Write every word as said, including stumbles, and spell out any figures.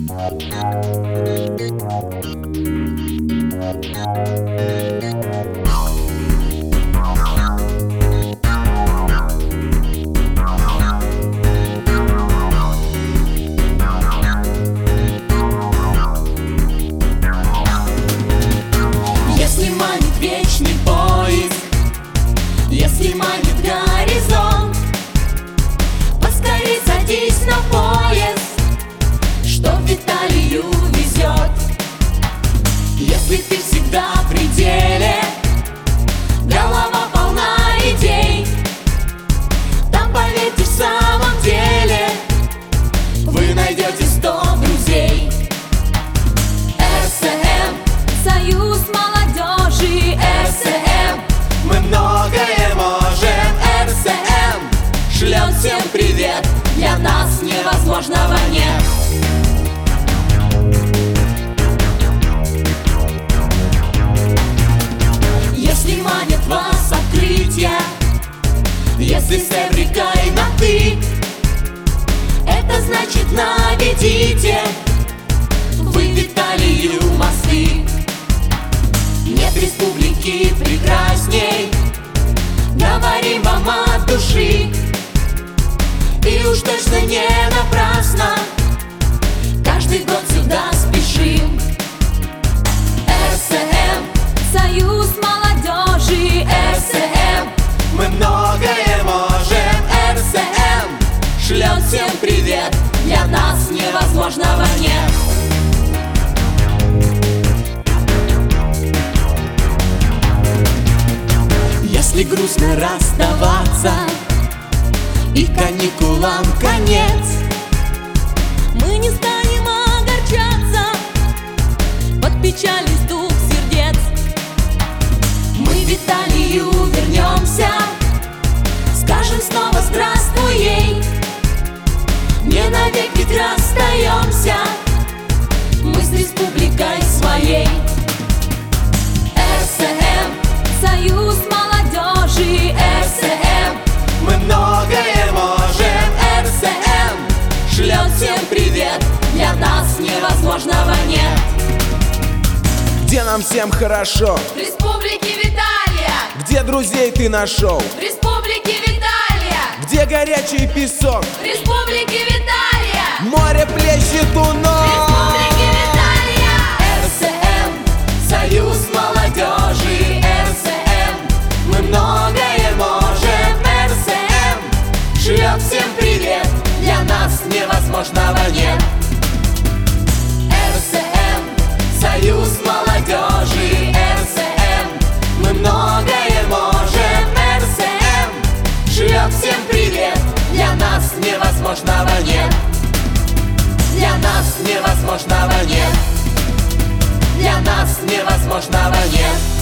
Если манит вечный поиск, если манит горизонт, поскорей садись на поезд, что в Италию везет. Если ты всегда в пределе, голова полна идей, там, поверьте, в самом деле вы найдете сто друзей. эр-эс-эм, Союз молодежи, эр-эс-эм, мы многое можем. эр-эс-эм шлет всем привет, для нас невозможного нет. Если манит вас открытия, если с Эврикой на «ты», это значит наведите вы в Италию мосты. Нет республики прекрасней, говорим вам от души, и уж точно не напрасно каждый год сюда спешим. эр-эс-эм, Союз молодежи, эр-эс-эм, мы многое можем. эр-эс-эм шлет всем привет, для нас невозможного нет. Если грустно расставаться и каникулам конец, мы не станем огорчаться под печальный стук сердец. мы в Италию вернемся, скажем снова здравствуй ей. Не навек ведь расстаемся мы с республикой своей. эр-эс-эм, Союз молодежи, эр-эс-эм, мы многое можем. эр-эс-эм шлет всем привет, для нас невозможного нет. Где нам всем хорошо? В республике Виталия, Где друзей ты нашел? в республике Виталия, Где горячий песок? в республике Виталия, Море плещет у в ног. республике Виталия. эр-эс-эм, Союз молодежи, эр-эс-эм, мы многое можем. эр-эс-эм шлет всем привет, для нас невозможного нет. эр-эс-эм, Союз молодежи, эр-эс-эм, мы многое можем. эр-эс-эм шлет всем привет, для нас невозможного нет. Для нас невозможного нет. Для нас невозможного нет.